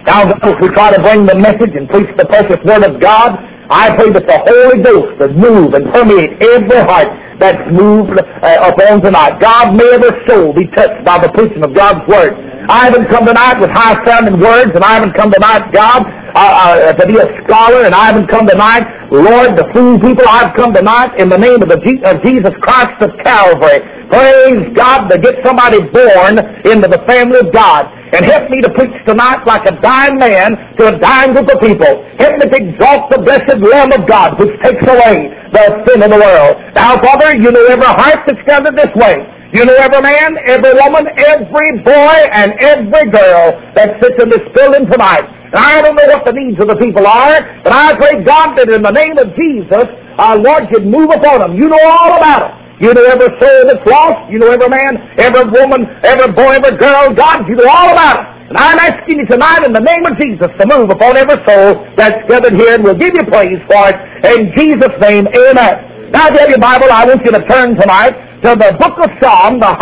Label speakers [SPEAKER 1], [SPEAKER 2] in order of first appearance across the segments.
[SPEAKER 1] Now, those who try to bring the message and preach the precious Word of God, I pray that the Holy Ghost would move and permeate every heart that's moved upon tonight. God, may every soul be touched by the preaching of God's Word. I haven't come tonight with high-sounding words, and I haven't come tonight, God, to be a scholar, and I haven't come tonight, Lord, to fool people. I've come tonight in the name of Jesus Christ of Calvary. Praise God, to get somebody born into the family of God. And help me to preach tonight like a dying man to a dying group of people. Help me to exalt the blessed Lamb of God, which takes away the sin of the world. Now, Father, you know every heart that's gathered this way. You know every man, every woman, every boy, and every girl that sits in this building tonight. And I don't know what the needs of the people are, but I pray, God, that in the name of Jesus, our Lord, you'd move upon them. You know all about it. You know every soul that's lost. You know every man, every woman, every boy, every girl. God, you know all about it. And I'm asking you tonight in the name of Jesus to move upon every soul that's gathered here, and we'll give you praise for it. In Jesus' name, amen. Now, if you have your Bible, I want you to turn tonight to the book of Psalm, the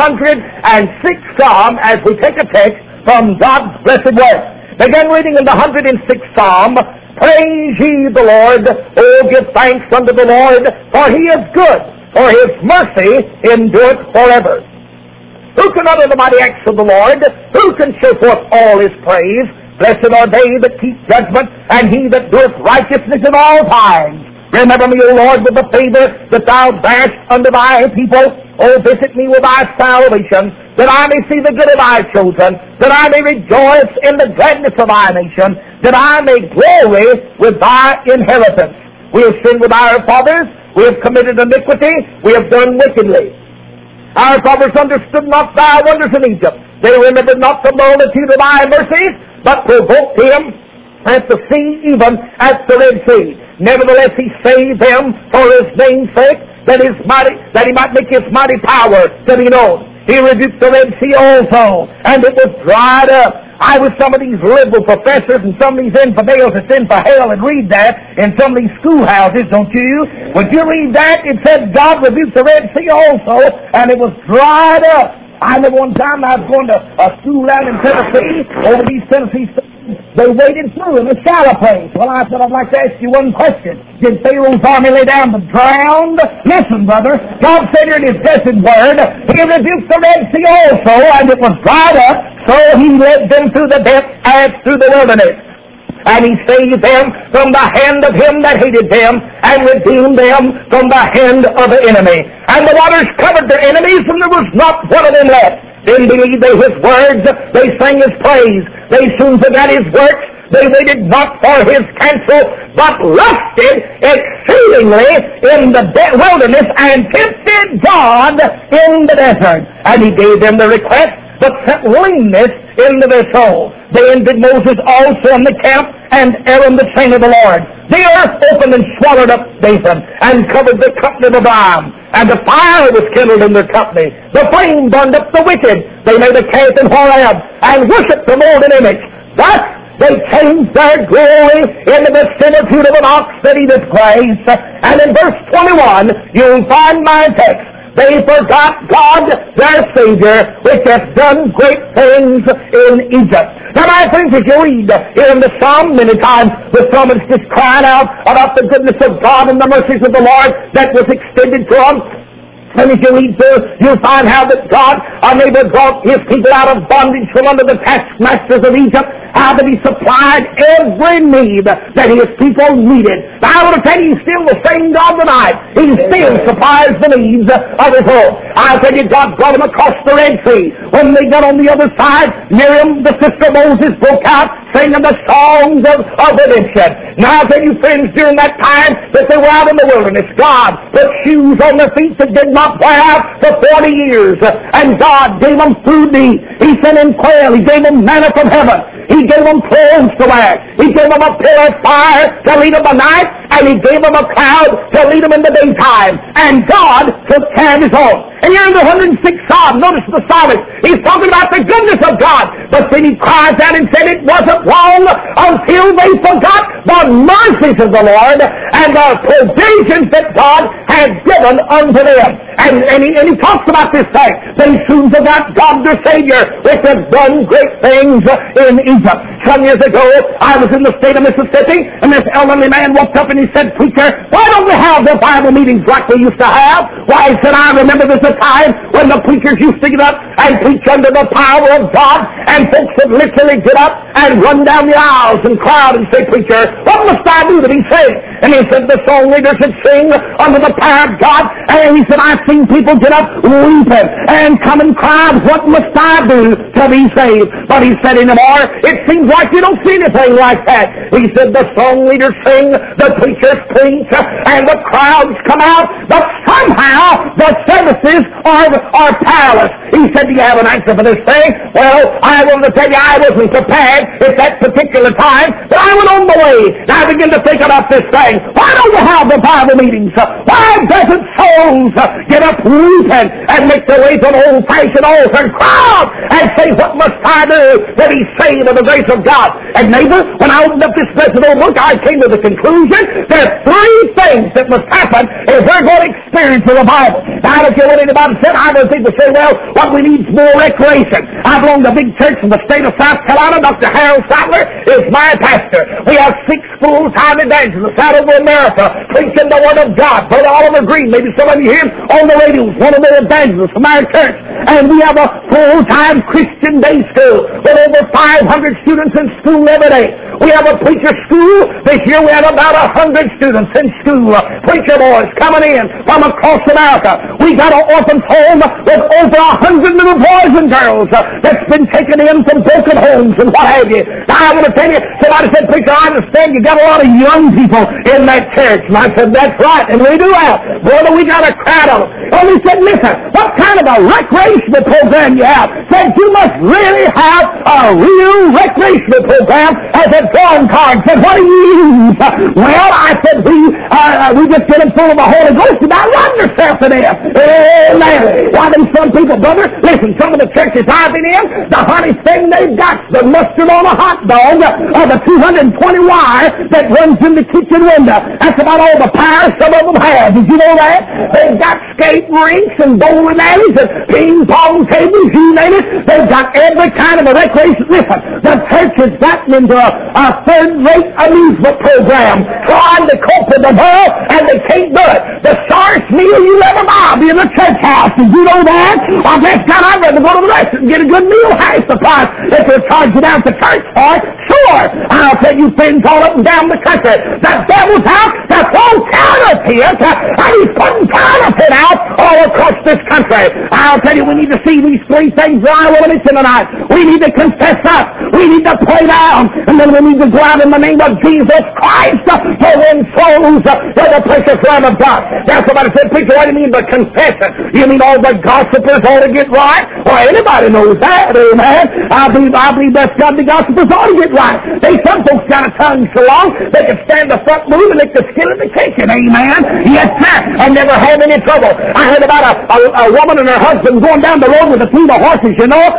[SPEAKER 1] 106th Psalm, as we take a text from God's blessed Word. Begin reading in the 106th Psalm. Praise ye the Lord. Oh, give thanks unto the Lord, for he is good, for his mercy endureth forever. Who can utter the mighty acts of the Lord? Who can show forth all his praise? Blessed are they that keep judgment, and he that doeth righteousness in all times. Remember me, O Lord, with the favor that thou bearest unto thy people. O visit me with thy salvation, that I may see the good of thy children, that I may rejoice in the gladness of thy nation, that I may glory with thy inheritance. We have sinned with our fathers, we have committed iniquity, we have done wickedly. Our fathers understood not thy wonders in Egypt. They remembered not the multitude of thy mercies, but provoked him at the sea, even at the Red Sea. Nevertheless, he saved them for his name's sake, that he might make his mighty power to be known. He rebuked the Red Sea also, and it was dried up. I was some of these liberal professors and some of these infidels that's in for hell and read that in some of these schoolhouses, don't you? Would you read that? It said God rebuked the Red Sea also, and it was dried up. I remember one time I was going to a school out in Tennessee, over these Tennessee states. They waded through in a shallow place. Well, I said, I'd like to ask you one question. Did Pharaoh's army lay down to drown? Listen, brother, God said in his blessed word, he rebuked the Red Sea also, and it was dried up, so he led them through the depths as through the wilderness. And he saved them from the hand of him that hated them, and redeemed them from the hand of the enemy. And the waters covered their enemies, and there was not one of them left. Then believed they his words, they sang his praise, they soon forgot his works, they waited not for his counsel, but lusted exceedingly in the wilderness, and tempted God in the desert. And he gave them the request, but sent leanness into their soul. They envied Moses also in the camp, and Aaron the saint of the Lord. The earth opened and swallowed up Dathan, and covered the company of Abraham. And the fire was kindled in their company. The flame burned up the wicked. They made a calf in Horeb, and worshipped the molten image. Thus they changed their glory into the similitude of an ox that eateth grass. And in verse 21, you'll find my text. They forgot God, their Savior, which hath done great things in Egypt. Now, my friends, as you read here in the Psalm, many times the psalmist just crying out about the goodness of God and the mercies of the Lord that was extended to them. And as you read through, you'll find how that God, unable to draw his people out of bondage from under the taskmasters of Egypt, how that he supplied every need that his people needed. Now, I want to tell you, he's still the same God tonight. He still supplies the needs of his own. I'll tell you, God brought them across the Red Sea. When they got on the other side, Miriam, the sister of Moses, broke out singing the songs of redemption. Now, I'll tell you, friends, during that time that they were out in the wilderness, God put shoes on their feet that did not wear out for 40 years. And God gave them food to eat. He sent in quail. He gave them manna from heaven. He gave them clothes to wear. He gave them a pillar of fire to lead them by night, and he gave them a cloud to lead them in the daytime. And God took care of his own. And here in the 106th Psalm, notice the psalmist, he's talking about the goodness of God. But then he cries out and said it wasn't long until they forgot the mercies of the Lord and the provisions that God had given unto them. And he talks about this thing. They soon forgot God their Savior, which had done great things in Egypt. Some years ago, I was in the state of Mississippi, and this elderly man walked up and he said, "Preacher, why don't we have the Bible meetings like we used to have?" Why, he said, "I remember there's a time when the preachers used to get up and preach under the power of God, and folks would literally get up and run down the aisles and crowd and say, 'Preacher, what must I do to be saved?'" And he said the song leaders would sing under the power of God, and he said, "I've seen people get up weeping and come and cry, 'What must I do to be saved?'" But he said anymore, it seems like you don't see anything like that. He said the song leaders sing, the preachers preach, and the crowds come out, but somehow the services are powerless. He said, "Do you have an answer for this thing?" Well, I want to tell you, I wasn't prepared at that particular time, but I went on the way, and I began to think about this thing. Why don't we have the Bible meetings? Why doesn't souls get up weeping and make their way to an old-fashioned altar and crowd and say, "What must I do to be saved by the grace of God?" And neighbor, when I opened up this blessed old book, I came to the conclusion there are three things that must happen if we're going to experience the Bible. Now, I don't care what anybody said. I know people say, "Well, what we need is more recreation." I belong to a big church in the state of South Carolina. Dr. Harold Sattler is my pastor. We have 6 full-time evangelists out over America preaching the Word of God. Brother Oliver Green, maybe some of you hear him on the radio, is one of the evangelists from our church. And we have a full-time Christian day school with over 500 students in school every day. We have a preacher school. This year we had about 100 students in school. Preacher boys coming in from across America. We got an orphan's home with over 100 little boys and girls that's been taken in from broken homes and what have you. Now I want to tell you, somebody said, "Preacher, I understand you got a lot of young people in that church." And I said, "That's right, and we do have. Brother, we got a crowd of them." And we said, "Listen, what kind of a recreational program you have?" Said, "You must really have a real recreational program as a drawing card." Said, "What do you use?" Well, I said, we just get them full of the Holy Ghost and I run yourself to them. Amen. Why, them some people, brother, listen, some of the churches I've been in, the honey thing they've got, the mustard on a hot dog, or the 220 wire that runs in the kitchen window. That's about all the power some of them have. Did you know that? They've got skating rinks and bowling alleys and ping pong tables, you name it. They've got every kind of a recreation. Listen, the church has gotten into a third-rate amusement program trying to cope with the world, and they can't do it. The sorest meal you ever buy will be in the church house. Did you know that? Well, bless God, I'd rather go to the restaurant and get a good meal, half the price if they'll charge you down to church for it. Sure, I'll tell you friends all up and down the country, the devil's out to throw counterfeit, and he's putting counterfeit out all across this country. I'll tell you, we need to see these three things that I want to mention tonight. We need to confess us. We need to pray down, and then we need to go out in the name of Jesus Christ to win souls for the precious Lamb of God. Now somebody said, "Preacher, what do you mean by confession? You mean all the gossipers ought to get right?" Well, anybody knows that, amen. I believe that's God, the gossipers ought to get right. Some folks got a tongue so long they can stand the front move and lick the skin of the kitchen, amen. Yes, sir, and never have any trouble. I heard about a woman and her husband going down the road with a team of horses, you know,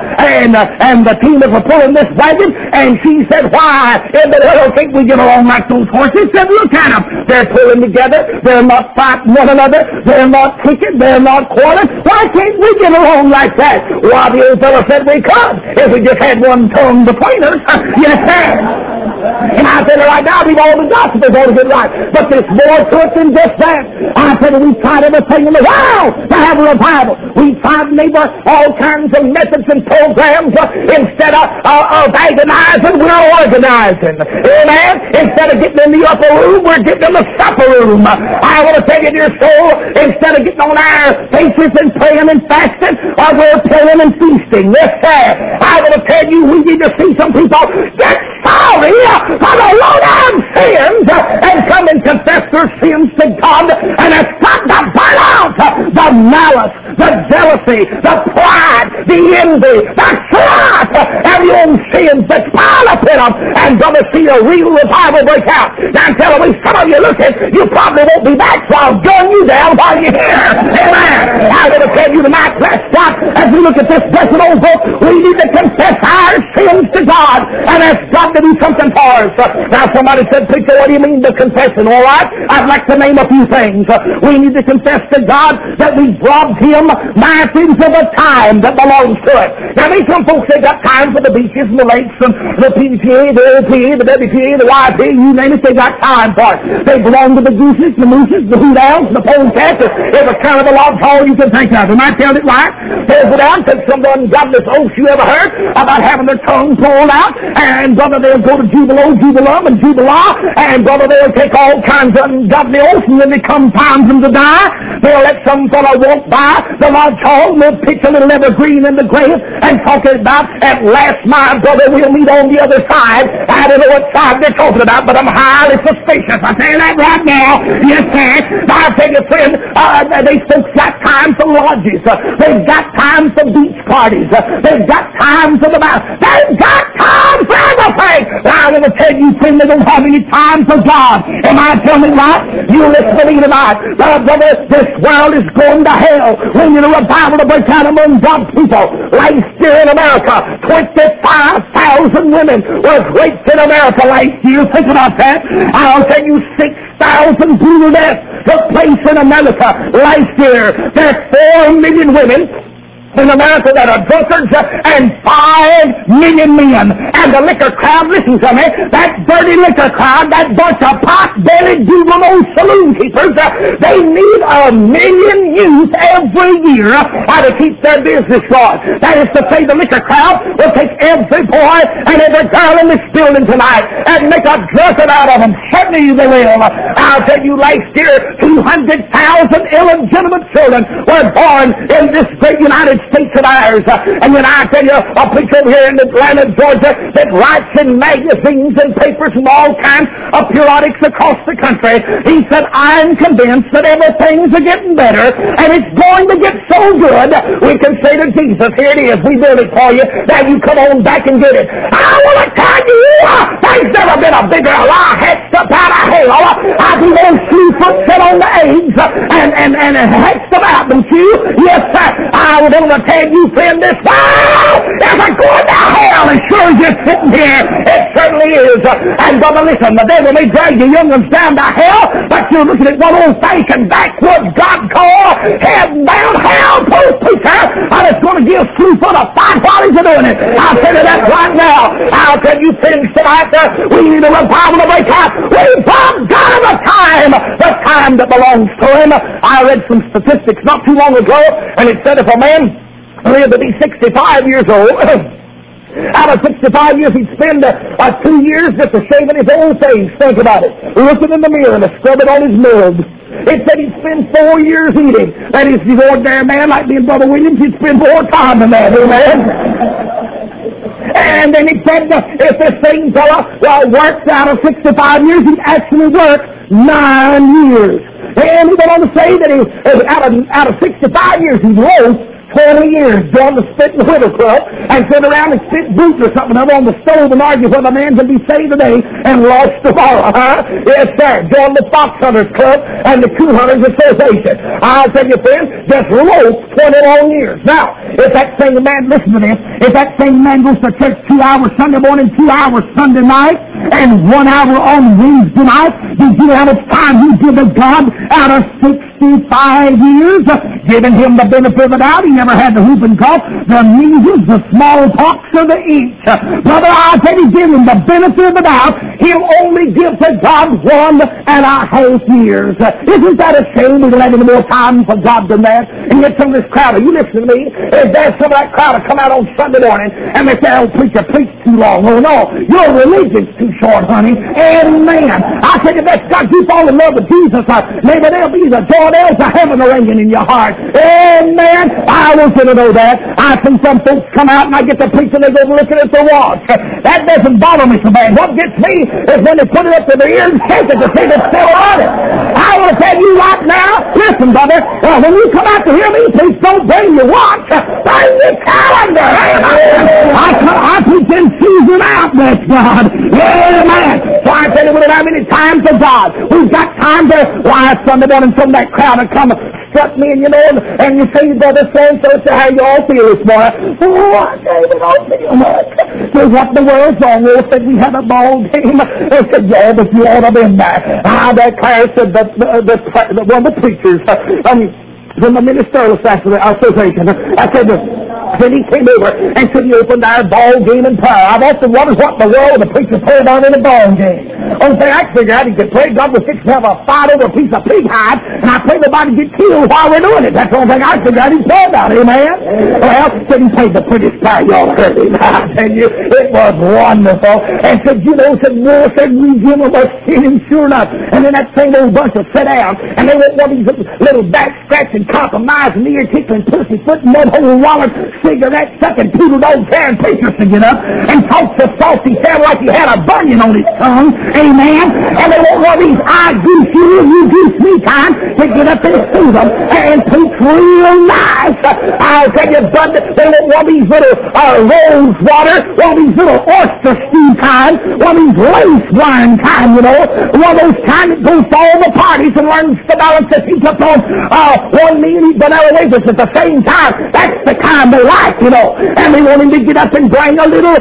[SPEAKER 1] and the team was pulling this wagon, and she said, "Why in the world can't we get along like those horses?" Said, "Look at them. They're pulling together. They're not fighting one another. They're not kicking. They're not quarreling. Why can't we get along like that?" Well, the old fellow said we could if we just had one tongue between us. Yes, sir. And I said, right now, we've all the gospel ought to get right. But there's more to it than just that. I said, we've tried everything in the world to have a revival. We've tried, neighbor, all kinds of methods and programs. Instead of agonizing, we're organizing. Amen? Instead of getting in the upper room, we're getting in the supper room. I want to tell you, dear soul, instead of getting on our faces and praying and fasting, we're praying and feasting. Yes, sir. I want to tell you, we need to see some people get sorry for the lowdown sins and come and confess their sins to God, and it's got to burn out the malice, the jealousy, the pride, the envy, the strife, and your own sins that pile up in them, and brother, see a real revival break out. Now I'm telling you, some of you looking, you probably won't be back, so I'll gun you down while you're here. Amen. I'm going to tell you tonight, bless God, as we look at this blessed old book, we need to confess our sins to God and ask God to do something for us. Now somebody said, preacher, what do you mean by confessing? All right, I'd like to name a few things. We need to confess to God that we've robbed Him, my things of the time that belongs to it. Now, there's some folks that got time for the beaches and the lakes and the PTA, the LPA, the WPA, the YPA, you name it, they got time for it. They belong to the gooses, the mooses, the hoot owls, the polecats, every kind of a log hall you can think of. Am I telling it right? There's it out that someone got this oath you ever heard about having their tongue pulled out, and brother, they'll go to Jubilo, Jubilum, and Jubilah, and brother, they'll take all kinds of godly oaths, and then they come time for them to die. They'll let some fellow walk by the lodge hall, and they'll pitch a little evergreen in the grave and talk about, at last, my brother, we'll meet on the other side. I don't know what side they're talking about, but I'm highly suspicious. I tell you that right now. Yes, sir. Now, I'll tell you, friend, they folks got time for lodges. They've got time for beach parties. They've got time for the mouth. They've got time for everything. Now, I'm going to tell you, friend, they don't have any time for God. Am I telling you right? You listen to me tonight. Brother, this world is going to hell. When you're a revival to break out among God's people. Last year in America, 25,000 women were raped in America last year. Think about that. I'll tell you, 6,000 brutal deaths took place in America last year. There's 4 million women in America that are drunkards and 5 million men. And the liquor crowd, listen to me, that dirty liquor crowd, that bunch of pot-bellied juvenile saloon keepers, they need 1 million youth every year to keep their business going. That is to say, the liquor crowd will take every boy and every girl in this building tonight and make a drunkard out of them. Certainly they will. I'll tell you, last year, 200,000 illegitimate children were born in this great United States of ours. And then I tell you, a preacher over here in Atlanta, Georgia, that writes in magazines and papers and all kinds of periodics across the country. He said, I'm convinced that everything's getting better, and it's going to get so good, we can say to Jesus, here it is, we built it for you, now you come on back and get it. I want to tell you, there's never been a bigger lie hatched up out of hell. I've been on Slewfoot sit on the eggs and hatched about them, too. Yes, sir. I was going to tell you, friend, this world is a going to hell as sure as you're sitting here. It certainly is. And brother, listen, the devil may drag your young ones down to hell, but you're looking at one old fashioned backwoods God call, head-bound hell-post preacher, and it's going to give Slewfoot a fight while he's doing it. I'll tell you that right now. I'll tell you, friends, tonight, we need a revival to break out. We've robbed God of the time that belongs to Him. I read some statistics not too long ago, and it said if a man lived to be 65 years old, out of 65 years, he'd spend 2 years just shaving his own face. Think about it. Looking in the mirror and scrubbing on his nose. It said he'd spend 4 years eating. That is, the ordinary man like me and Brother Williams, he'd spend more time than that. Amen. And then he said, if this same fella works out of 65 years, he'd actually work 9 years. And he went on to say that he, out of 65 years, he'd roast 20 years, joined the Spit and Whittle Club, and sit around and spit boots or something over on the stove and argue whether a man can be saved today and lost tomorrow, huh? Yes, sir. Join the Fox Hunters Club and the Coup Hunters Association. I'll tell you, friends, just roast 20 long years. Now, if that same man, listen to this, if that same man goes to church 2 hours Sunday morning, 2 hours Sunday night, and 1 hour on Wednesday night, did you know how much time he give to God out of 65 years? Giving him the benefit of the doubt, he never had the whooping cough, the measles, the smallpox, or the itch. Brother, I tell you, give him the benefit of the doubt, he'll only give to God 1.5 years. Isn't that a shame? We don't have any more time for God than that. And yet some of this crowd, are you listening to me? If there's some of that crowd to come out on Sunday morning and they say, oh, preacher, preach too long. Oh, no, your religion's too short, honey. Amen. I tell you, that's God, you fall in love with Jesus. Maybe there'll be the Jordans of heaven ringing in your heart. Amen. I want you to know that. I see some folks come out and I get to preach and they go looking at the watch. That doesn't bother me so bad. What gets me is when they put it up to their ears and shake it to see if it's still on it. I will tell you right now, listen, brother, when you come out to hear me, please don't bring your watch. Bring your calendar. I preach in season out, bless God. Amen. So I tell you, we don't have any time for God. We've got time to, why, Sunday morning, from that crowd and come struck me, and you know, and you say, brother, so how you all feel this morning? Oh, I tell you, we don't feel much. So what in the world's wrong? They said we had a ball game. They said, yeah, but you ought to have been there. I declare, said one of the preachers, from the ministerial association, I said, then he came over and said, you opened our ball game in prayer. I've often wondered what in the world the preacher prayed on in a ball game. Only thing I figured out, he could pray God was fixing to have a fight over a piece of pig hide, and I pray nobody get killed while we're doing it. That's the only thing I figured out he prayed about. Amen? Well, said he played the prettiest prayer y'all heard him. I tell you, it was wonderful. And said, you know, said, we give them a sin, sure enough. And then that same old bunch will sit down, and they won't want these little back scratching, compromising, ear tickling, pussy foot, mud hole, wallet, cigarette sucking, poodle dog carrying preachers to get up and talk so salty, sound like he had a bunion on his tongue. Amen. And they won't want these I goose you, you goose me time to get up and see them and preach real nice. I'll tell you, bud, they won't want these little rose water, want these little oyster stew kind, want these lace wine kind, you know, one of those kind that goes to all the parties and learns to balance the teach up on one meal, eat vanilla wafers at the same time. That's the kind they like, you know. And they want him to get up and bring a little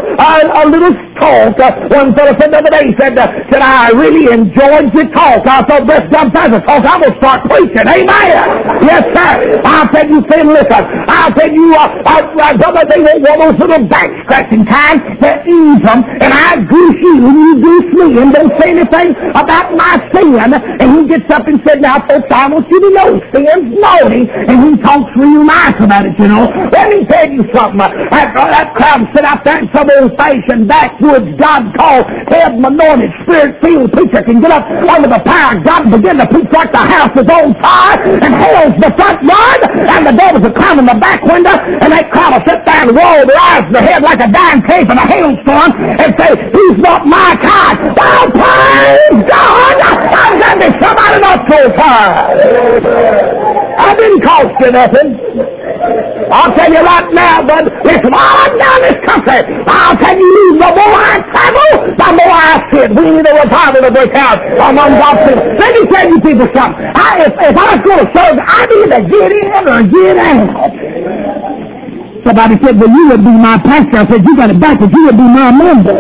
[SPEAKER 1] talk. One fellow said the other day, said I really enjoyed your talk. I thought, best sometimes the talk, I'm going to start preaching. Amen. Yes, sir. I'll tell you, friend, listen. I'll tell you, brother, they won't want those little back scratching time to ease them. And I goose you and you goose me and don't say anything about my sin. And he gets up and said, now, folks, I want you to know sin's naughty. And he talks real nice about it, you know. Let me tell you something. That crowd sit out there in some old-fashioned backwoods God-called, heaven-anointed, spirit-filled preacher can get up under the power of God and begin to preach like the house is on fire and hell's the front yard and the devils are climbing the back window and that crowd will sit there and roll their eyes in their head like a dying cave in a hailstorm and say, he's not my kind. Well, praise God! I'm going to be somebody not so far. I didn't cost you nothing. I'll tell you right now, bud, listen, all up down this country, I'll tell you, the more I travel, the more I sit. We need a revival to break out among God's people. Let me tell you people something. If I was going to serve, I'd either get in or get out. Somebody said, well, you would be my pastor. I said, you got it backwards. You would be my member.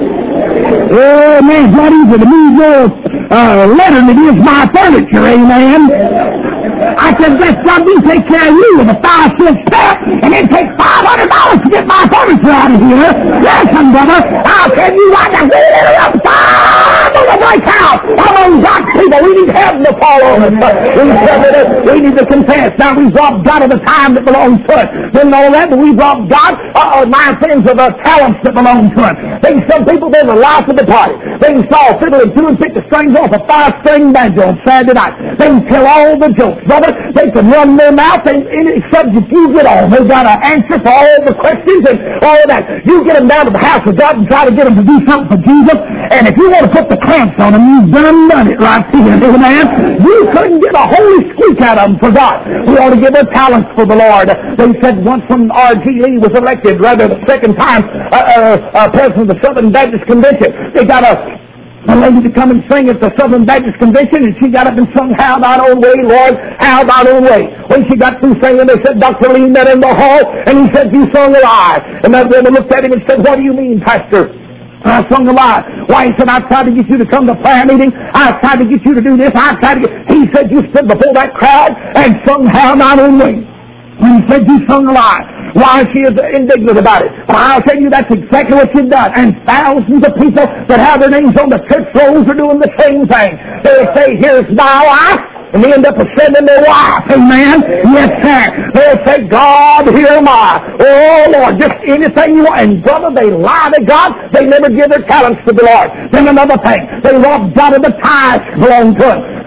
[SPEAKER 1] Oh, man, it's not easy to move your letter than it is my furniture, amen. I said, bless God, we take care of you with a 5-cent step, and it takes $500 to get my furniture out of here. Listen, brother, I'll tell you right now, we interrupt time on the break out among God's people. We need heaven to fall on us. We need to confess. Now, we've robbed God of the time that belongs to us. Didn't know that, but we've robbed God, my friends, of the talents that belong to us. Some people, they're the life of the party. They can saw a fiddle and two and pick the strings off a 5-string banjo on Saturday night. They can tell all the jokes. Brother, they can run their mouth and any subject you get on. They've got an answer for all the questions and all that. You get them down to the house of God and try to get them to do something for Jesus, and if you want to put the clamps on them, you've done it right here, amen. You couldn't get a holy squeak out of them for God. We ought to give their talents for the Lord. They said once when R.G. Lee was elected, rather the second time president of the Southern Baptist Convention, they got a lady to come and sing at the Southern Baptist Convention, and she got up and sung, How Thine Own Way, Lord, How Thine Own Way. When she got through singing, they said, Dr. Lee met in the hall, and he said, you sung a lie. And that woman looked at him and said, what do you mean, Pastor? I sung a lie. Why, he said, I tried to get you to come to prayer meeting. I tried to get you to do this. I tried to get... He said, you stood before that crowd and sung How Thine Own Way. When he said you sung a lie. Why, she is indignant about it. But I'll tell you, that's exactly what you've done. And thousands of people that have their names on the church rolls are doing the same thing. They'll say, here's my wife, and they end up sending their wife. Amen? Yes, sir. They'll say, God, here am I. Oh, Lord, just anything you want. And, brother, they lie to God. They never give their talents to the Lord. Then another thing, they rob God of the tithes belong to Him.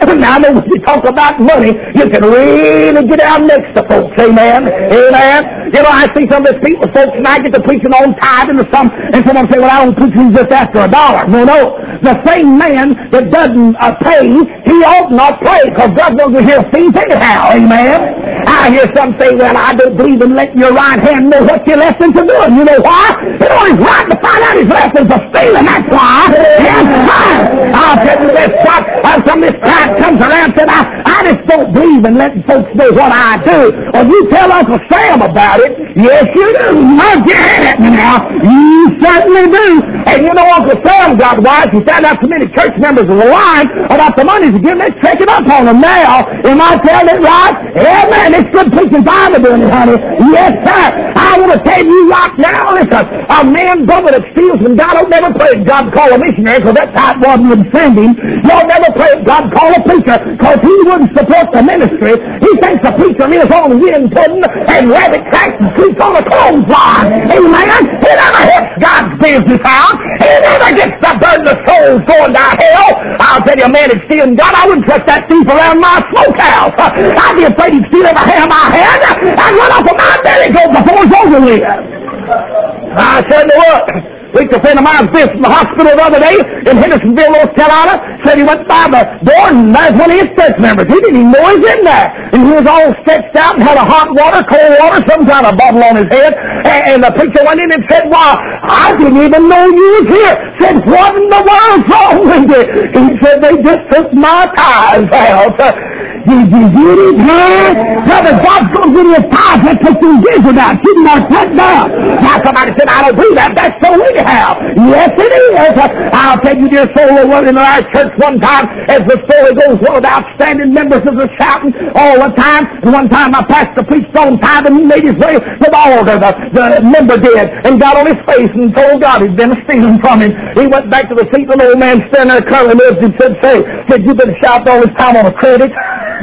[SPEAKER 1] Now, I know when you talk about money, you can really get out next to folks. Amen. Amen. You know, I see some of these people, folks, and I get to preaching on tithing or something, and someone say, well, I don't preach, he's just after $1. No. The same man that doesn't pay, he ought not pray, because God knows we hear fees anyhow. Amen. I hear some say, well, I don't believe in letting your right hand know what your left hand's doing. You know why? You know he's right to find out his left hand's for stealing. That's why. Yes, I'll tell you this, some of this time comes around and said, I just don't believe in letting folks know what I do. Well, you tell Uncle Sam about it. Yes, you do. I'll get at me now. You certainly do. And you know Uncle Sam got wise. He found out so many church members were lying about the money he's giving. They're checking up on him now. Am I telling it right? Amen. It's good preaching Bible doing it, honey. Yes, sir. I want to tell you right now, listen, a man brother that steals from God don't never pray God call a missionary, because that's how it was would send him. You'll never pray God call a preacher, because he wouldn't support the ministry. He thinks the preacher lives on wind pudding and rabbit tracks and sleeps on a clothesline. Amen. He never helps God's business out. He never gets the burden of souls going to hell. I'll tell you, a man that's stealing God, I wouldn't trust that thief around my smokehouse. I'd be afraid he'd steal every hair I had. I'd run off of my merry-go before it's over with. I certainly would. A friend of mine's been from the hospital the other day in Hendersonville, North Carolina. Said he went by the door and there's one of his church members. He didn't even know he's in there. And he was all stretched out and had a hot water, cold water, some kind of bottle on his head. And the preacher went in and said, well, I didn't even know you was here. Said, what in the world's wrong with you? He said, they just took my tithes out. Did you get it, man? Brother, God's going to give you a tithe. Let's take these dishes out. Keep them all cut down. Now somebody said, I don't believe that. That's so anyhow. Yes, it is. I'll tell you, dear soul, there was in our church one time, as the story goes, one of the outstanding members was shouting all the time. And one time my pastor preached on tithe, and he made his way to the altar. The member did, and got on his face and told God he'd been stealing from him. He went back to the seat, the old man standing there curling lips and said, you've been shouting all this time on a credit.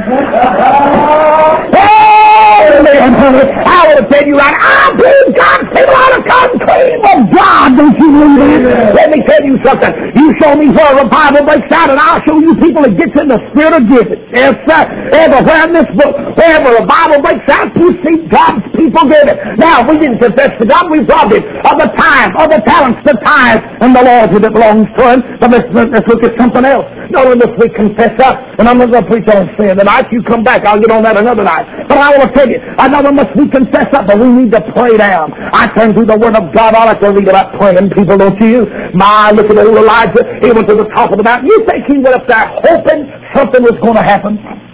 [SPEAKER 1] Amen, honey. I want to tell you right, I believe God's people ought to come clean of God. Don't you believe it? Let me tell you something. You show me where a revival breaks out, and I'll show you people that gets in the spirit of giving. Yes, sir. Everywhere in this book, wherever a revival breaks out, you see God's people giving. Now, we didn't confess to God. We robbed him of the time, of the talents, the tithes, and the loyalty that belongs to him. But let's look at something else. Not only must we confess up, and I'm not going to preach on sin tonight. You come back, I'll get on that another night. But I want to tell you, not only must we confess up, but we need to pray down. I turn to the Word of God. I like to read about praying people, don't you? Look at old Elijah. He went to the top of the mountain. You think he went up there hoping something was going to happen?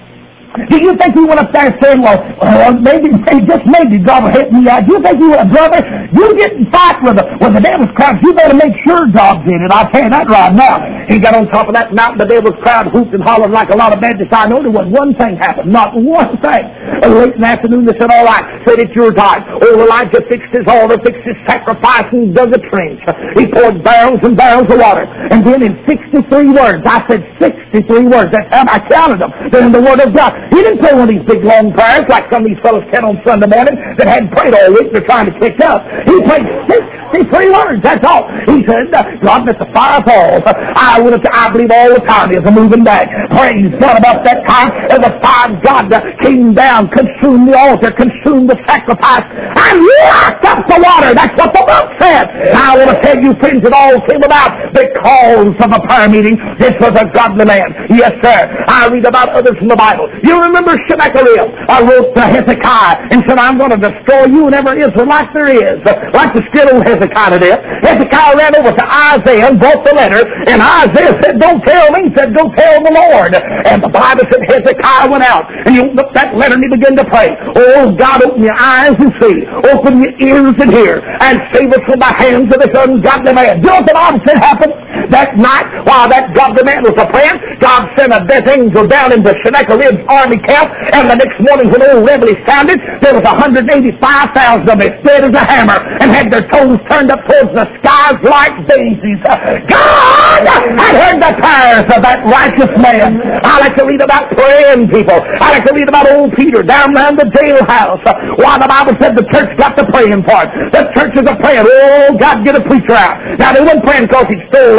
[SPEAKER 1] Do you think he went up there saying, well, maybe God will help me out? Do you think he went, brother, you get in fight with the devil's crowd, you better make sure God's in it. I'll tell you that right now. He got on top of that mountain, the devil's crowd hooped and hollered like a lot of Baptists. I know there was one thing happened, not one thing. Late in the afternoon, they said, all right, said it's your time. Old Elijah fixed his altar, fixed his sacrifice, and dug a trench. He poured barrels and barrels of water. And then in 63 words, I said 63 words, that's how I counted them. They're in the Word of God. He didn't pray one of these big long prayers like some of these fellows can on Sunday morning that hadn't prayed all week. They're trying to catch up. He prayed 63 words. That's all. He said, God, let the fire fall. I believe all the time is a moving back. Praise God. About that time, and the fire of God came down, consumed the altar, consumed the sacrifice, and locked up the water. That's what the book said. I want to tell you, friends, it all came about because of a prayer meeting. This was a godly man. Yes, sir. I read about others in the Bible. You remember Sennacherib? I wrote to Hezekiah and said, I'm going to destroy you and every Israelite there is. Like the scared old Hezekiah did. Hezekiah ran over to Isaiah and brought the letter, and Isaiah said, don't tell me. He said, go tell the Lord. And the Bible said Hezekiah went out, and he opened up that letter and he began to pray. Oh, God, open your eyes and see. Open your ears and hear, and save us from the hands of this ungodly man. Do you know what the Bible said happened? That night, while that godly man was praying, God sent a death angel down into Sennacherib's army camp, and the next morning when old Rebel sounded, there was 185,000 of them as dead as a hammer and had their toes turned up towards the skies like daisies. God had heard the prayers of that righteous man. I like to read about praying people. I like to read about old Peter down there in the jailhouse. Why, the Bible said the church got to praying for it. The churches are praying. Oh, God, get a preacher out. Now, they weren't praying because he stole out of the church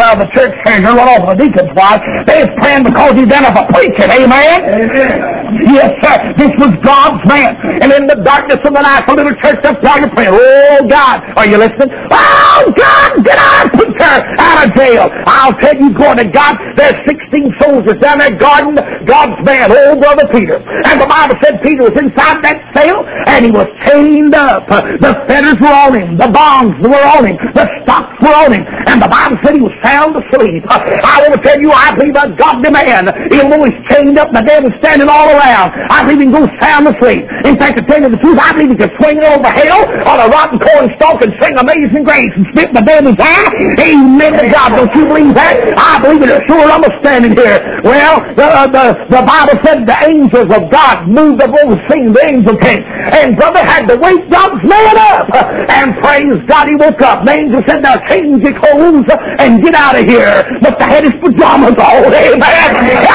[SPEAKER 1] church treasurer run off with a deacon's wife. They're praying because he's done up a preaching. Amen? Yes, sir. This was God's man. And in the darkness of the night, the little church up there praying, oh, God. Are you listening? Oh, God, get our preacher out of jail. I'll tell you, going to God, there's 16 soldiers down there guarding God's man, old brother Peter. And the Bible said Peter was inside that cell, and he was chained up. The fetters were on him. The bonds were on him. The stocks were on him. And the Bible said he was sound asleep. I want to tell you, I believe a godly man, even though he's chained up and the devil's standing all around, I believe he can go sound asleep. In fact, to tell you the truth, I believe he could swing over hell on a rotten corn stalk and sing Amazing Grace and spit in the devil's eye. Amen to God. Don't you believe that? I believe it. Sure, I'm standing here. Well, the Bible said the angels of God moved up over the scene. The angel came. And brother had to wake God's man up. And praise God, he woke up. The angel said, now change your clothes and get out of here. But they had his pajamas on. Amen.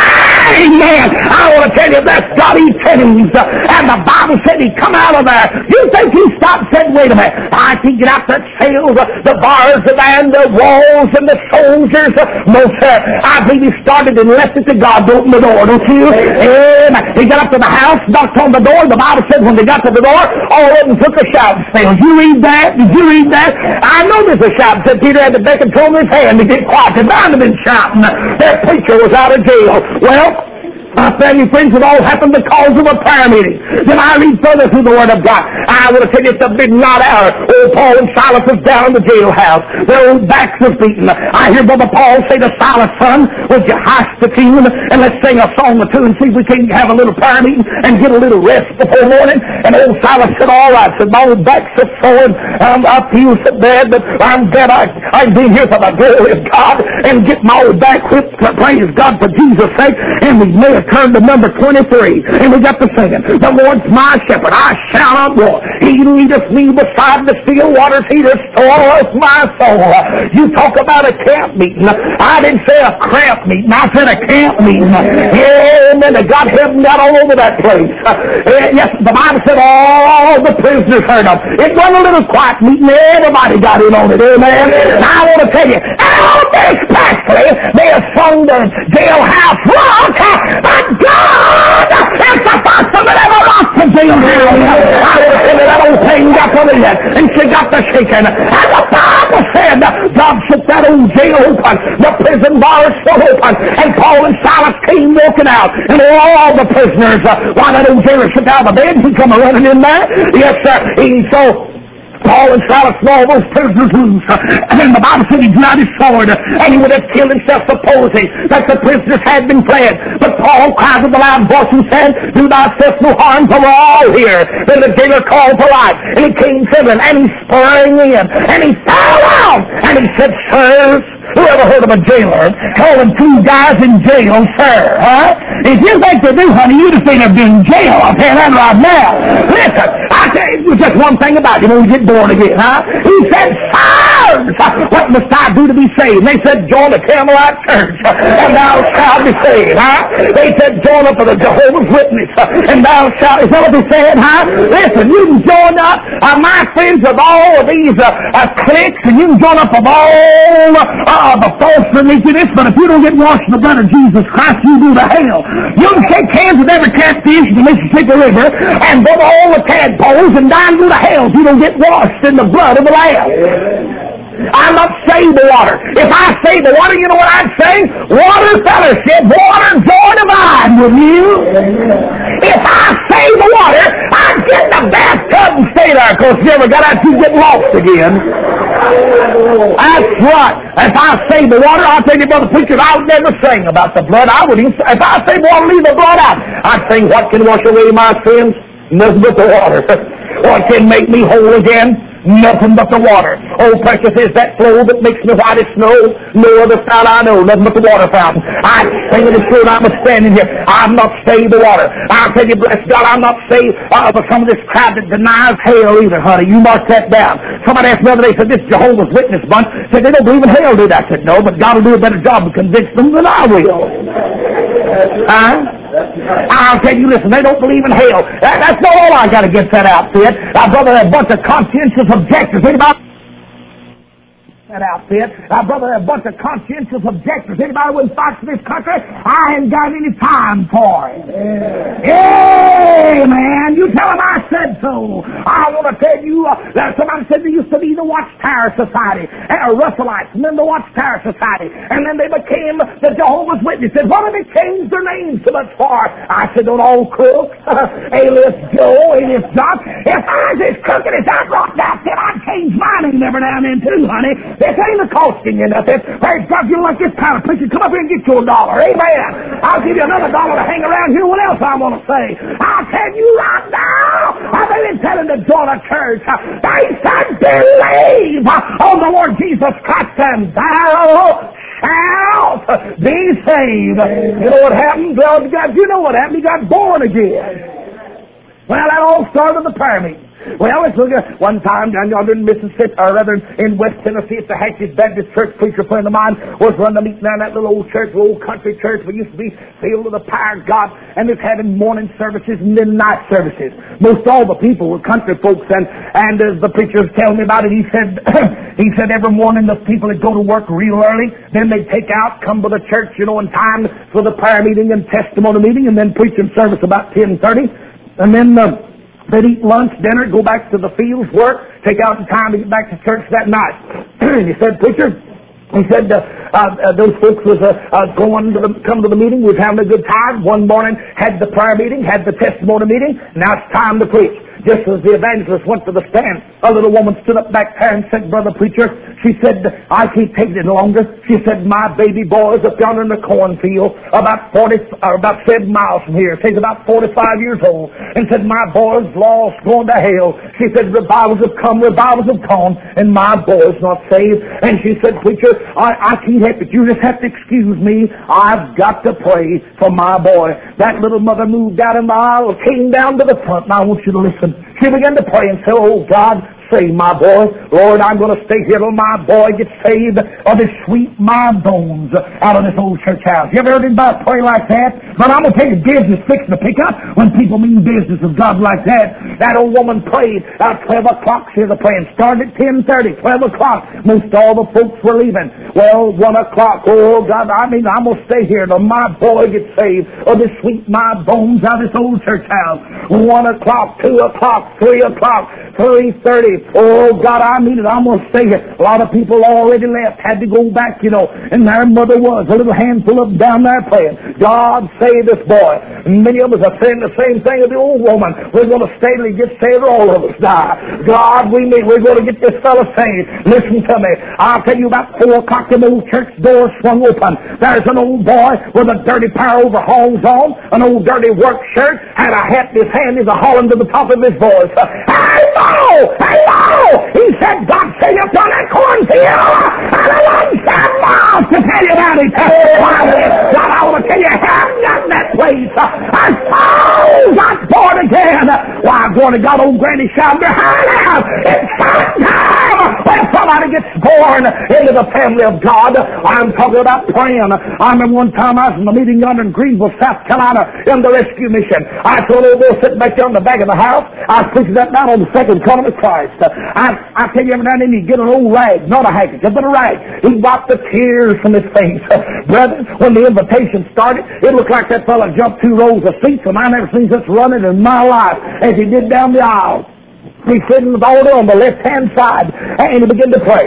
[SPEAKER 1] Amen. I want to tell you, that's God Jennings. And the Bible said he come out of there. You think he stopped and said, wait a minute. I can get out that cell, the bars and the walls and the soldiers. No, sir. I believe he started and left it to God to open the door, don't you? Amen. He got up to the house, knocked on the door. The Bible said when they got to the door, all of them took a shout and said, did you read that? Did you read that? I know there's a shout. Said Peter had the beck and told him his hand to get quiet. The man had been shouting. Their preacher was out of jail. Well, I tell you, friends, it all happened because of a prayer meeting. Then I read further through the Word of God. I want to tell you, it's a midnight hour. Old Paul and Silas was down in the jailhouse. Their old backs was beaten. I hear Brother Paul say to Silas, son, would you hush the tune and let's sing a song or two and see if we can have a little prayer meeting and get a little rest before morning? And old Silas said, all right. Said, my old back's so sore and I feel so bad, but I'm glad I've been here for the glory of God and get my old back whipped. Praise God for Jesus' sake. And we may have turned to number 23, and we got to singing, the Lord's my shepherd, I shall not want. He leadeth me beside the still waters, he restoreth my soul. You talk about a camp meeting. I didn't say a cramp meeting, I said a camp meeting. Amen. God heaven got all over that place. Yes, the Bible said all the prisoners heard them. It wasn't a little quiet meeting, everybody got in on it. Amen. And I want to tell you, especially they have sung the jailhouse rock. But God is the first one that ever rocked the jailhouse. I would have said that old thing got to the end, and she got to shaking. And the Bible said God shook that old jail open. The prison bars still open. And Paul and Silas came walking out. And all the prisoners, while that old jailer shook out of the bed, he come running in there. Yes, sir. He saw Paul and Silas and all those prisoners loose. And the Bible said he drew out his sword, and he would have killed himself supposing that the prisoners had been fled. But Paul cried with a loud voice and said, do thyself no harm, for we're all here. Then the jailer called for light, and he came trembling, and he sprang in, and he fell out, and he said, sirs, who ever heard of a jailer calling two guys in jail, sir? Huh? If you think they do, honey, you'd have seen them in jail. I'll tell you that right now. Listen, I tell you just one thing about you when you get born again, huh? He said, sirs, what must I do to be saved? And they said, join the Carmelite Church, and thou shalt be saved, huh? They said, join up for the Jehovah's Witness, and thou shalt, is that what they said, huh? Listen, you can join up, my friends, with all of these cliques, and you can join up with all the false religionists, but if you don't get washed in the blood of Jesus Christ, you go to hell. You can shake hands with every catfish in the Mississippi River and go to all the tadpoles and die and go to hell if you don't get washed in the blood of the Lamb. I'm not saved the water. If I saved the water, you know what I'd say? Water fellowship, water joy divine with you. If I saved the water, I'd get in the bathtub and stay there, because if you ever got out, you'd get lost again. That's right. If I saved the water, I'll tell you, brother preacher, I would never sing about the blood. I wouldn't. If I saved water, leave the blood out. I'd sing, what can wash away my sins? Nothing but the water. What can make me whole again? Nothing but the water. Oh, precious is that flow that makes me white as snow. No other fountain I know, nothing but the water fountain. I sing it as sure I'm standing here. I'm not saved the water. I'll tell you, bless God, I'm not saved for some of this crowd that denies hell either, honey. You mark that down. Somebody asked me the other day, said, this Jehovah's Witness bunch, said, they don't believe in hell, do they? I said, no, but God will do a better job of convincing them than I will. I'll tell you, listen, they don't believe in hell. That's not all I got against that outfit. Brother, a bunch of conscientious objectors. Think about that outfit. Brother, a bunch of conscientious objectors. Anybody wouldn't fight for this country? I ain't got any time for it. Hey, man, you tell them I said so. I want to tell you that somebody said there used to be the Watchtower Society, Russellites, and then the Watchtower Society, and then they became the Jehovah's Witnesses. What have they changed their names so much for? I said, don't all crooks, alias Joe, alias John. If I was as crooked as that rock outfit, I'd change my name every now and then too, honey. This ain't costing you nothing. Praise God, you like this kind of preacher, come up here and get you $1. Amen. I'll give you another $1 to hang around here. What else I want to say? I'll tell you right now, I've been telling the join a church. They said believe on the Lord Jesus Christ and thou shalt be saved. You know what happened? Well, you know what happened. He got born again. Well, that all started the prayer meeting. Well, let's look at one time down yonder in Mississippi, or rather in West Tennessee, at the Hatches Baptist Church. Preacher friend of mine was running a meeting down that little old church, little old country church. We used to be filled with the power of God, and it's having morning services and then night services. Most all the people were country folks, and as the preacher was telling me about it, he said he said every morning the people would go to work real early, then they'd take out, come to the church, in time for the prayer meeting and testimony meeting, and then preaching service about 10:30, and then they'd eat lunch, dinner, go back to the fields, work, take out the time to get back to church that night. And he said, preacher, he said, those folks was come to the meeting, we was having a good time. One morning, had the prayer meeting, had the testimony meeting, now it's time to preach. Just as the evangelist went to the stand, a little woman stood up back there and said, Brother Preacher, she said, I can't take it any longer. She said, my baby boy is up yonder in the cornfield, about 7 miles from here. She's about 45 years old. And said, my boy's lost, going to hell. She said, revivals have come, revivals have gone, and my boy's not saved. And she said, Preacher, I can't help it. You just have to excuse me. I've got to pray for my boy. That little mother moved out in the aisle, came down to the front, and I want you to listen. She began to pray and say, oh, God, save my boy. Lord, I'm going to stay here till my boy gets saved, or they sweep my bones out of this old church house. You ever heard anybody pray like that? But I'm going to tell you, business fixing to pick up when people mean business of God like that. That old woman prayed at 12 o'clock. She was praying. Started at 10:30, 12 o'clock. Most all the folks were leaving. Well, 1 o'clock. Oh, God, I'm going to stay here till my boy gets saved, or they sweep my bones out of this old church house. 1 o'clock, 2 o'clock, 3 o'clock, 3:30. Oh, God, I mean it. I'm going to stay here. A lot of people already left, had to go back, and their mother was, a little handful of them down there praying, God, save this boy. And many of us are saying the same thing of the old woman. We're going to steadily get saved, or all of us die. God, we're going to get this fellow saved. Listen to me. I'll tell you about 4 o'clock, the old church door swung open. There's an old boy with a dirty pair of overalls on, an old dirty work shirt, had a hat in his hand. He's a hollering to the top of his voice. Hey, Mo! Hey, Mo! He said, God save you from that cornfield! And I want some mouth to tell you about it. God, I want to tell you, have done that place. And so got born again. Why, glory to God, old Granny shouted behind him. It's time when somebody gets born into the family of God. I'm talking about praying. I remember one time I was in a meeting yonder in Greenville, South Carolina, in the rescue mission. I told a little boy sitting back there on the back of the house, I was preaching that down on the second coming of Christ. I tell you, every now and then you get an old rag, not a handkerchief, but a rag. He wiped the tears from his face. Brother, when the invitation started, it looked like that fella jumped 2 rows of seats, and I never seen such running in my life as he did down the aisle. He's sitting with all on the left-hand side, and he began to pray,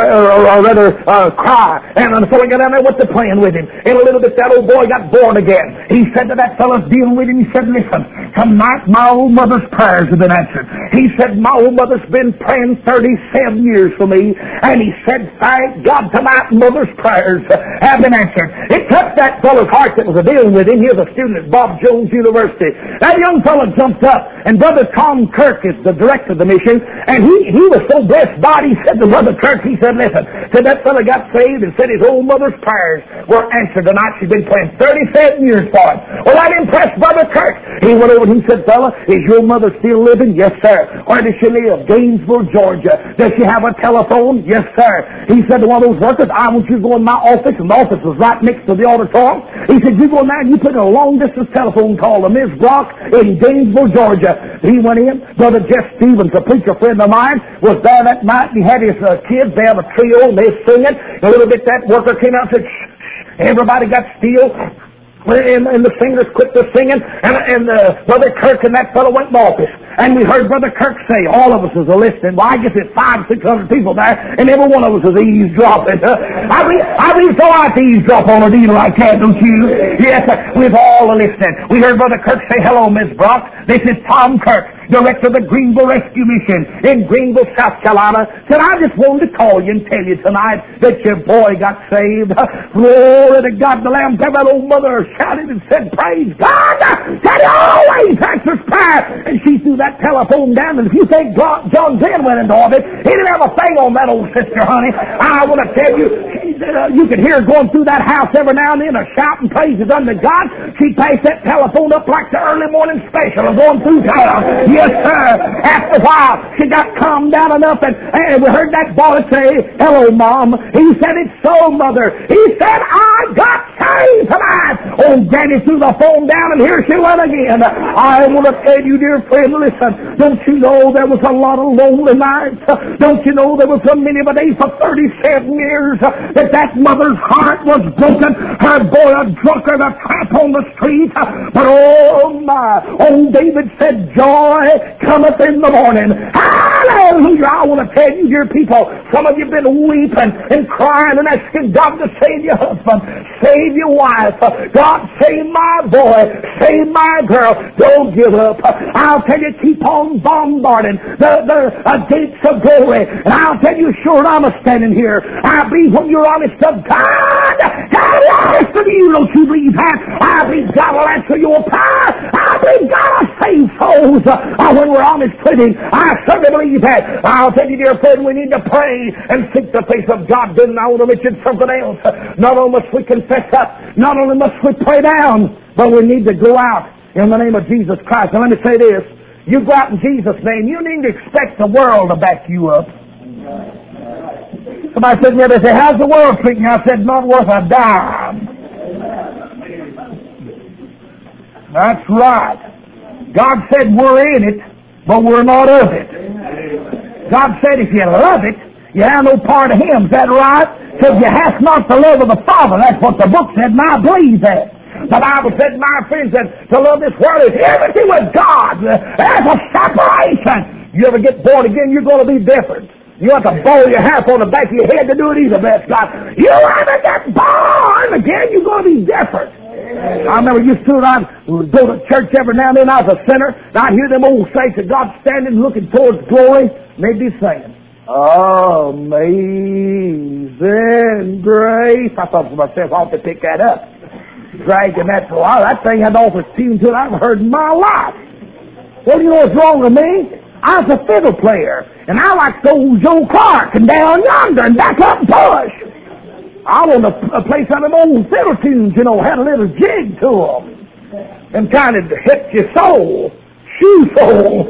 [SPEAKER 1] or rather, cry. And the fellow got down there with the praying with him. In a little bit, that old boy got born again. He said to that fellow dealing with him, he said, listen, tonight my old mother's prayers have been answered. He said, my old mother's been praying 37 years for me. And he said, thank God, tonight mother's prayers have been answered. It touched that fellow's heart that was dealing with him. He was a student at Bob Jones University. That young fellow jumped up, and Brother Tom Kirk is the director of the mission, and he was so blessed by it, he said to Brother Kirk, he said, listen, said that fellow got saved and said his old mother's prayers were answered tonight. She'd been praying 37 years for it. Well, that impressed Brother Kirk. He went over and he said, fella, is your mother still living? Yes, sir. Where does she live? Gainesville, Georgia. Does she have a telephone? Yes, sir. He said to one of those workers, I want you to go in my office, and the office was right next to the auditorium. He said, you go in there and you put in a long-distance telephone call to Ms. Brock in Gainesville, Georgia. He went in. Brother Jeff Stevens Stevens, a preacher friend of mine, was there that night, and he had his kids. They have a trio, and they're singing. A little bit, that worker came out and said, shh. Everybody got still. And the singers quit the singing, and Brother Kirk and that fellow went in the office. And we heard Brother Kirk say, all of us is listening. Well, I guess it's 500-600 people there, and every one of us is eavesdropping. I really so like to eavesdrop on a deal like that, don't you? Yes, we've all listening. We heard Brother Kirk say, hello, Miss Brock. This is Tom Kirk, director of the Greenville Rescue Mission in Greenville, South Carolina. Said, I just wanted to call you and tell you tonight that your boy got saved. Glory to God. The Lamb. That old mother shouted and said, praise God. Said he always answers prayer. And she threw that telephone down, and if you think John Glenn went into orbit, he didn't have a thing on that old sister, honey. I want to tell you, you could hear her going through that house every now and then, shouting praises unto God. She passed that telephone up like the early morning special of going through town. Yes, sir. After a while, she got calmed down enough, and we heard that boy say, hello, Mom. He said, it's so, Mother. He said, I got saved tonight. Oh, Granny threw the phone down, and here she went again. I want to tell you, dear friend, listen, don't you know there was a lot of lonely nights? Don't you know there was so many of a day for 37 years that mother's heart was broken? Her boy a drunkard, a tramp on the street. But oh my, old David said, joy cometh in the morning. Hallelujah! I want to tell you, dear people, some of you have been weeping and crying and asking God to save your husband, save your wife. God, save my boy, save my girl. Don't give up. I'll tell you, keep on bombarding the gates of glory. And I'll tell you, sure, I'm standing here. I believe when you're honest to God, God will answer you. Don't you believe that? I believe God will answer your prayer. I believe God will save souls when we're honest with Him. I certainly believe that. I'll tell you, dear friend, we need to pray and seek the face of God. Then I want to mention something else. Not only must we confess up, not only must we pray down, but we need to go out in the name of Jesus Christ. Now let me say this. You go out in Jesus' name, you need to expect the world to back you up. Somebody said to me, they say, how's the world treating you? I said, not worth a dime. That's right. God said we're in it, but we're not of it. God said if you love it, you have no part of Him. Is that right? So if you have not the love of the Father, that's what the book said, and I believe that. The Bible said, my friends, that to love this world is everything with God. There's a separation. You ever get born again, you're going to be different. You have to bowl your half on the back of your head to do it either, bless God. You ever get born again, you're going to be different. I remember used to, I'd go to church every now and then. I was a sinner, and I'd hear them old saints of God standing looking towards glory, and they'd be saying, Amazing Grace. I thought to myself, I ought to pick that up. Dragging that for a while. That thing hadn't offered tune to it I've heard in my life. Well, you know what's wrong with me? I was a fiddle player, and I like old Joe Clark and Down Yonder and Back Up and Push. I want to play some of them old fiddle tunes, you know, had a little jig to them, and kind of hit your soul, shoe soul.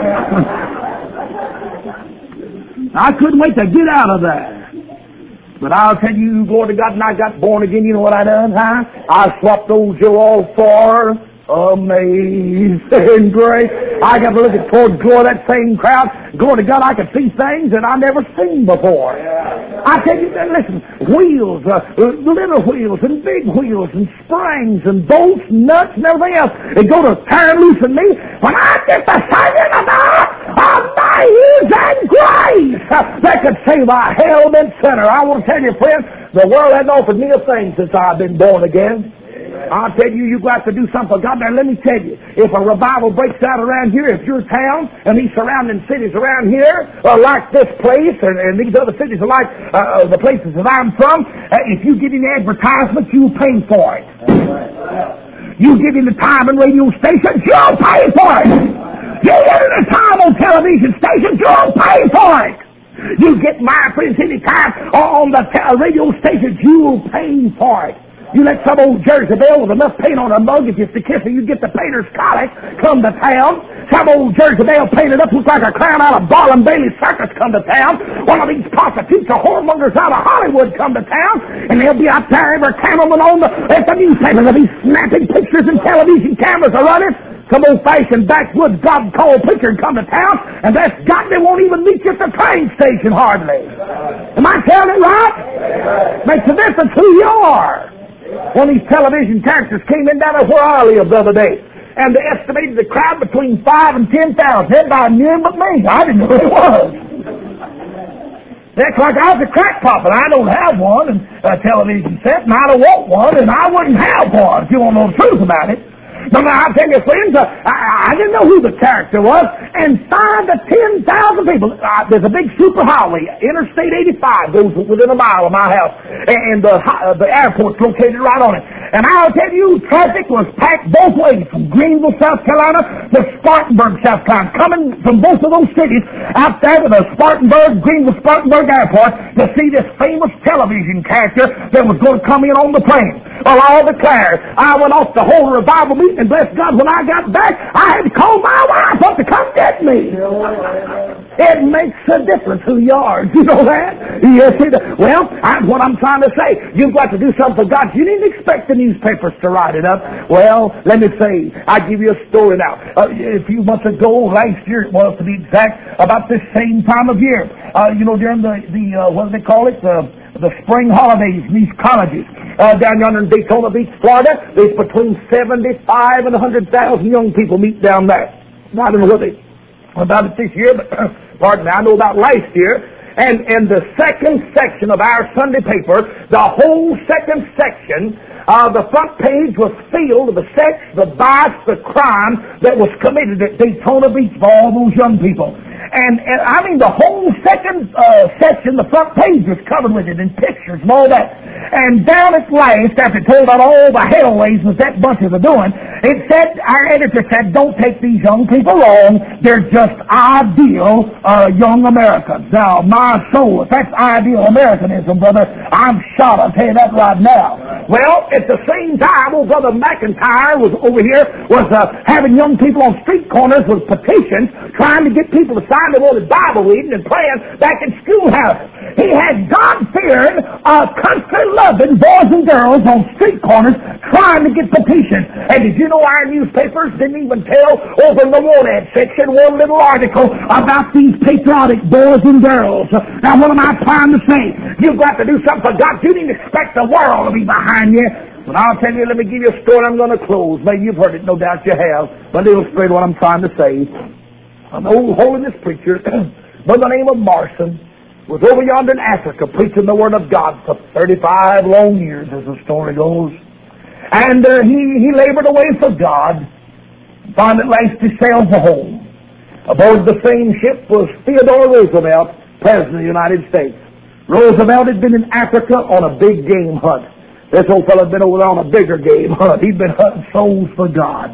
[SPEAKER 1] I couldn't wait to get out of there. But I'll tell you, glory to God, when I got born again, you know what I done, huh? I swapped old Joe all for Amazing Grace. I got to look at towards glory, that same crowd. Glory to God, I could see things that I never seen before. I tell you, listen, wheels, little wheels and big wheels and springs and bolts and nuts and everything else. They go to turn loose in me when I get the singing about Amazing Grace that could save a hell-bent sinner. I want to tell you, friend, the world hasn't offered me a thing since I've been born again. I'll tell you, you've got to do something for God. Now, let me tell you, if a revival breaks out around here, if your town and these surrounding cities around here are like this place, and these other cities are like the places that I'm from, if you get any advertisements, you'll pay for it. You give him the time on radio stations, you'll pay for it. You get him the time on television stations, you'll pay for it. You get my friends any time on the radio stations, you'll pay for it. You let some old Jersey Belle with enough paint on her mug, if you to kiss her, you get the painter's colic, come to town. Some old Jersey Belle painted up, looks like a clown out of Ball and Bailey Circus, come to town. One of these prostitutes or whoremongers out of Hollywood come to town, and they'll be out there, every cameraman at the newspaper, they'll be snapping pictures and television cameras are running. some old-fashioned backwoods God-called preacher and come to town, and that's God, they won't even meet you at the train station hardly. Am I telling it right? Makes a difference who you are. One of these television characters came in down there where I live the other day, and they estimated the crowd between 5,000 and 10,000. Everybody knew him but me. I didn't know who it was. That's like I was a crackpot, but I don't have one, and a television set, and I don't want one, and I wouldn't have one if you want to know the truth about it. But I'll tell you, friends, I didn't know who the character was, and 5,000 to 10,000 people. There's a big superhighway, Interstate 85, goes within a mile of my house, and the airport's located right on it. And I'll tell you, traffic was packed both ways, from Greenville, South Carolina, to Spartanburg, South Carolina, coming from both of those cities out there to the Greenville-Spartanburg Airport to see this famous television character that was going to come in on the plane. Well, I'll declare, I went off to hold a revival meeting, and bless God, when I got back, I had to call my wife up to come get me. It makes a difference who you are. Do you know that? Yes, it does. Well, what I'm trying to say, you've got to do something for God. You didn't expect the newspapers to write it up. Well, let me say, I'll give you a story now. A few months ago, last year it was to be exact, about this same time of year, during the what do they call it, the spring holidays in these colleges. Down yonder in Daytona Beach, Florida, there's between 75 and 100,000 young people meet down there. I don't know about it this year, but pardon me, I know about last year. And the second section of our Sunday paper, the whole second section, the front page was filled with the sex, the vice, the crime that was committed at Daytona Beach for all those young people. And I mean, the whole second section, the front page was covered with it, and pictures and all that. And down at last, after it told about all the hellways that that bunch is doing, it said, our editor said, don't take these young people wrong. They're just ideal young Americans. Now, my soul, if that's ideal Americanism, brother, I'm shot. I'll tell you that right now. Well, at the same time, old Brother McIntyre was over here, was having young people on street corners with petitions, trying to get people to sign they wanted Bible reading and praying back in schoolhouses. He had God-fearing, country-loving boys and girls on street corners trying to get petitions. And did you know our newspapers didn't even tell over in the wanted section one little article about these patriotic boys and girls? Now, what am I trying to say? You've got to do something for God. You didn't expect the world to be behind you. But I'll tell you, let me give you a story. I'm going to close. Maybe you've heard it, no doubt you have. But illustrate what I'm trying to say. An old holiness preacher by the name of Marson was over yonder in Africa preaching the Word of God for 35 long years, as the story goes. And he labored away for God. Finally, at last, he sailed for home. Aboard the same ship was Theodore Roosevelt, President of the United States. Roosevelt had been in Africa on a big game hunt. This old fellow had been over there on a bigger game hunt. He'd been hunting souls for God.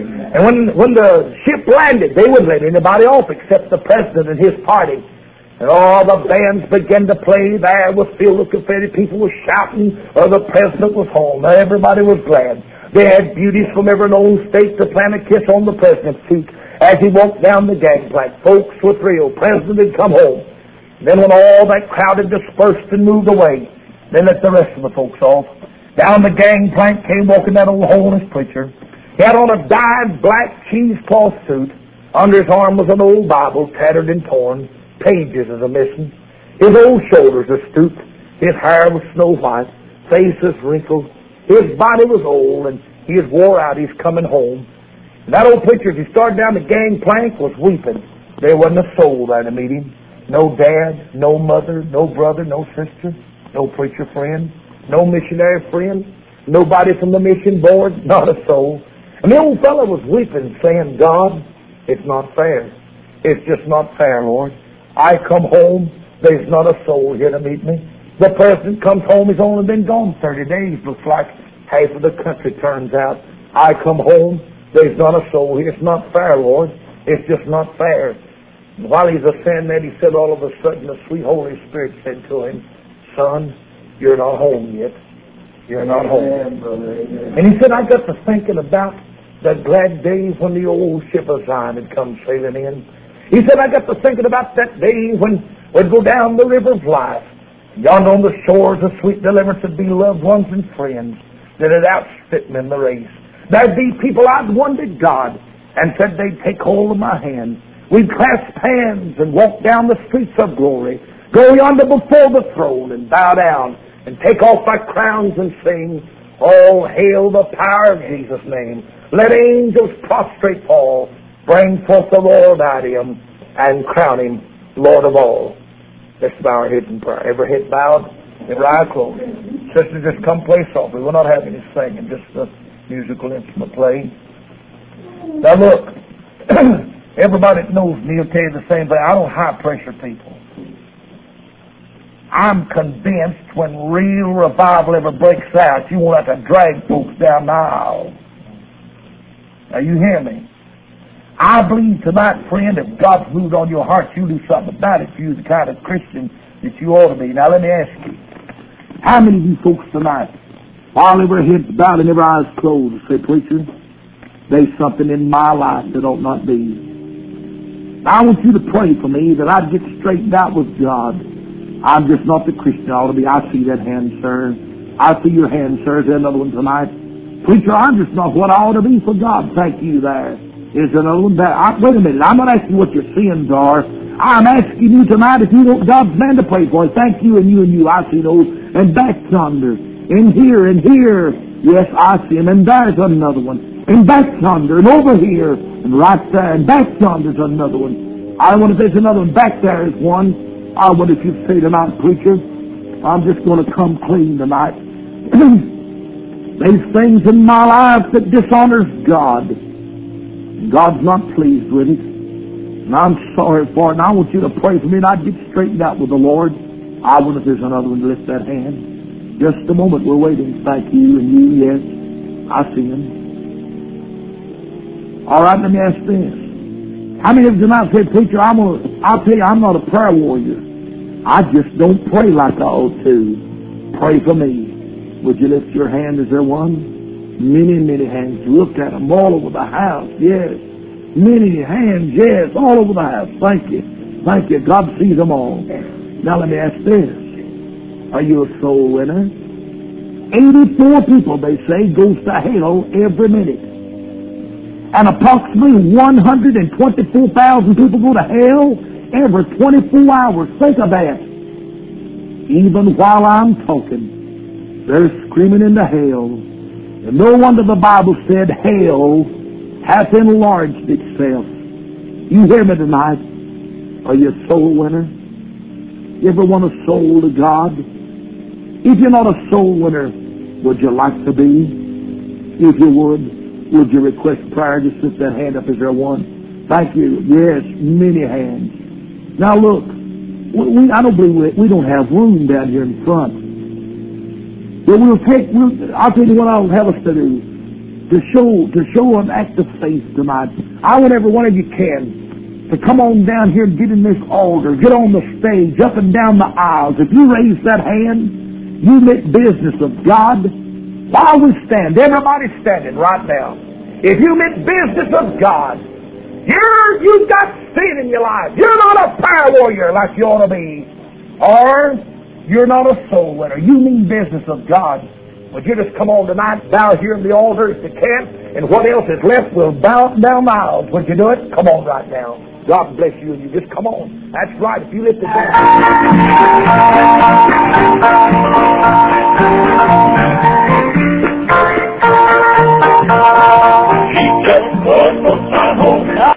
[SPEAKER 1] And when the ship landed, they wouldn't let anybody off except the president and his party. And all the bands began to play. The air was filled with confetti. People were shouting. The president was home. Everybody was glad. They had beauties from every known state to plant a kiss on the president's cheek as he walked down the gangplank. Folks were thrilled. President had come home. And then when all that crowd had dispersed and moved away, they let the rest of the folks off. Down the gangplank came walking that old holiness preacher. He had on a dyed black cheesecloth suit. Under his arm was an old Bible, tattered and torn. Pages is a-missing. His old shoulders are stooped. His hair was snow white. Face was wrinkled. His body was old, and he was wore out. He's coming home. And that old preacher, as he started down the gangplank, was weeping. There wasn't a soul there to meet him. No dad, no mother, no brother, no sister, no preacher friend, no missionary friend, nobody from the mission board, not a soul. And the old fellow was weeping, saying, God, it's not fair. It's just not fair, Lord. I come home, there's not a soul here to meet me. The president comes home, he's only been gone 30 days. Looks like half of the country turns out. I come home, there's not a soul here. It's not fair, Lord. It's just not fair. And while he's saying that, he said all of a sudden, the sweet Holy Spirit said to him, Son, you're not home yet. You're not home. And he said, I got to thinking about the glad days when the old ship of Zion had come sailing in. He said, I got to thinking about that day when we'd go down the river of life. Yonder on the shores of sweet deliverance would be loved ones and friends that had outspit me in the race. There'd be people I'd wondered, God, and said they'd take hold of my hand. We'd clasp hands and walk down the streets of glory, go yonder before the throne and bow down and take off our crowns and sing, all hail the power of Jesus' name. Let angels prostrate fall, bring forth the Lord at him, and crown him Lord of all. Let's bow our heads in prayer. Every head bowed, every eye closed. Sisters, just come play softly. We're not having any singing, just the musical instrument playing. Now look, everybody that knows me will tell you the same thing. I don't high pressure people. I'm convinced when real revival ever breaks out, you won't have to drag folks down the aisle. Now you hear me? I believe tonight, friend, if God's moved on your heart, you'll do something about it if you're the kind of Christian that you ought to be. Now let me ask you, how many of you folks tonight, while every head's bowed and every eye's closed, say, preacher, there's something in my life that ought not be. Now, I want you to pray for me that I'd get straightened out with God. I'm just not the Christian I ought to be. I see that hand, sir. I see your hand, sir. Is there another one tonight? Preacher, I'm just not what I ought to be for God. Thank you there. Is there another one there? Wait a minute. I'm not asking what your sins are. I'm asking you tonight if you want God's man to pray for you. Thank you and you and you. I see those. And back yonder. And here and here. Yes, I see him. And there's another one. And back yonder. And over here. And right there. And back yonder's another one. I wonder if there's another one. Back there is one. I wonder if you'd say tonight, preacher, I'm just going to come clean tonight. There's things in my life that dishonors God. God's not pleased with it. And I'm sorry for it. And I want you to pray for me and I'd get straightened out with the Lord. I wonder if there's another one to lift that hand. Just a moment, we're waiting. Thank you and you, yes. I see him. All right, let me ask this. How many of you tonight say, preacher, I'll tell you, I'm not a prayer warrior. I just don't pray like I ought to. Pray for me. Would you lift your hand? Is there one? Many, many hands. Look at them all over the house. Yes. Many hands. Yes. All over the house. Thank you. Thank you. God sees them all. Now let me ask this. Are you a soul winner? 84 people, they say, goes to hell every minute. And approximately 124,000 people go to hell every 24 hours. Think of that. Even while I'm talking, they're screaming into hell. And no wonder the Bible said hell hath enlarged itself. You hear me tonight? Are you a soul winner? You ever want a soul to God? If you're not a soul winner, would you like to be? If you would you request prayer? Just lift that hand up. Is there one? Thank you. Yes, many hands. Now look, I don't believe we don't have room down here in front. But I'll tell you what I'll have us to do. To show an act of faith tonight. I want every one of you to come on down here and get in this altar. Get on the stage, up and down the aisles. If you raise that hand, you make business of God. While we stand, everybody's standing right now. If you make business of God, you've got sin in your life. You're not a prayer warrior like you ought to be. Or you're not a soul winner. You mean business of God. Would you just come on tonight, bow here in the altar if you can, and what else is left, we'll bow down the aisles. Would you do it? Come on right now. God bless you, and you just come on. That's right. If you lift the hand.